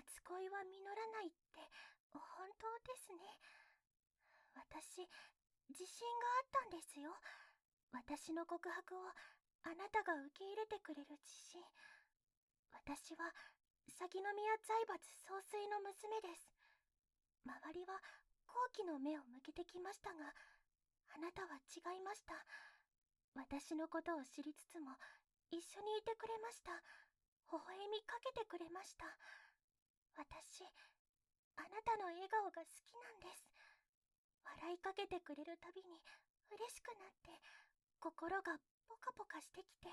初恋は実らないって本当ですね。私、自信があったんですよ。私の告白をあなたが受け入れてくれる自信。私は鷺宮財閥総帥の娘です。周りは好奇の目を向けてきましたが、あなたは違いました。私のことを知りつつも一緒にいてくれました。微笑みかけてくれました。私、あなたの笑顔が好きなんです。笑いかけてくれるたびに嬉しくなって、心がポカポカしてきて。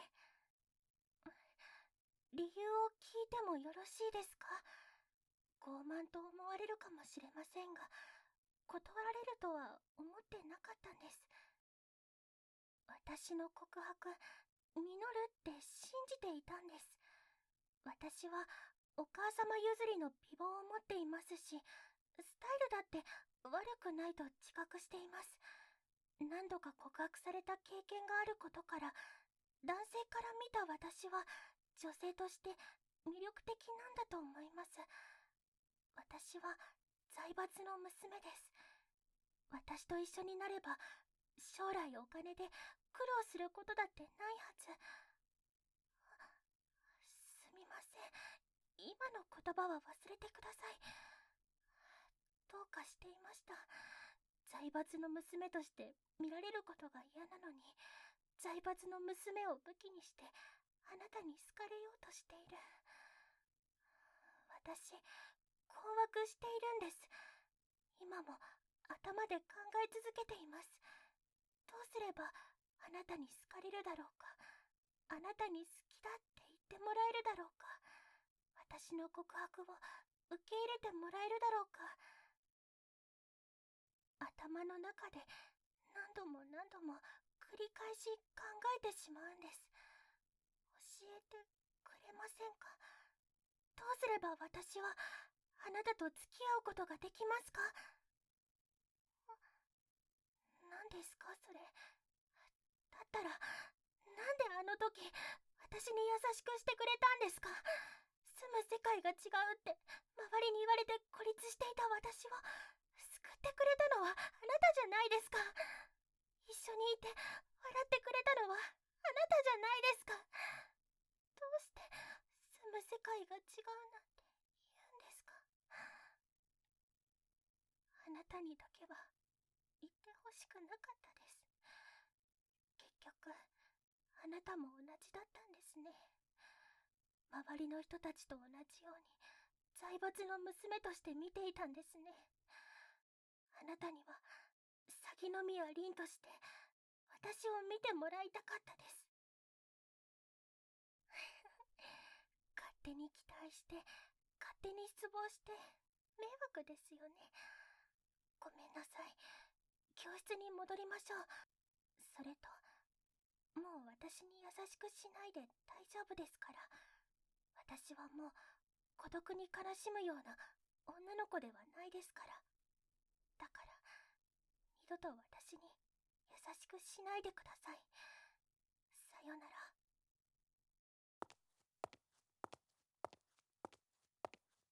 理由を聞いてもよろしいですか？傲慢と思われるかもしれませんが、断られるとは思ってなかったんです。私の告白、実るって信じていたんです。私はお母様譲りの美貌を持っていますし、スタイルだって悪くないと自覚しています。何度か告白された経験があることから、男性から見た私は女性として魅力的なんだと思います。私は財閥の娘です。私と一緒になれば将来お金で苦労することだってないはず。すみません。今の言葉は忘れてください。どうかしていました。財閥の娘として見られることが嫌なのに、財閥の娘を武器にしてあなたに好かれようとしている。私、困惑しているんです。今も頭で考え続けています。どうすればあなたに好かれるだろうか。あなたに好きだって言ってもらえるだろうか。私の告白を受け入れてもらえるだろうか。頭の中で何度も何度も繰り返し考えてしまうんです。教えてくれませんか？どうすれば私はあなたと付き合うことができますか？何ですかそれ。だったら、なんであの時、私に優しくしてくれたんですか？住む世界が違うって周りに言われて孤立していた私を救ってくれたのはあなたじゃないですか。一緒にいて笑ってくれたのはあなたじゃないですか。どうして住む世界が違うなんて言うんですか。あなたにだけは言ってほしくなかったです。結局あなたも同じだったんですね。周りの人たちと同じように財閥の娘として見ていたんですね。あなたには鷺宮凛として私を見てもらいたかったです。勝手に期待して勝手に失望して迷惑ですよね。ごめんなさい。教室に戻りましょう。それと、もう私に優しくしないで大丈夫ですから。私はもう孤独に悲しむような女の子ではないですから。だから二度と私に優しくしないでください。さよなら。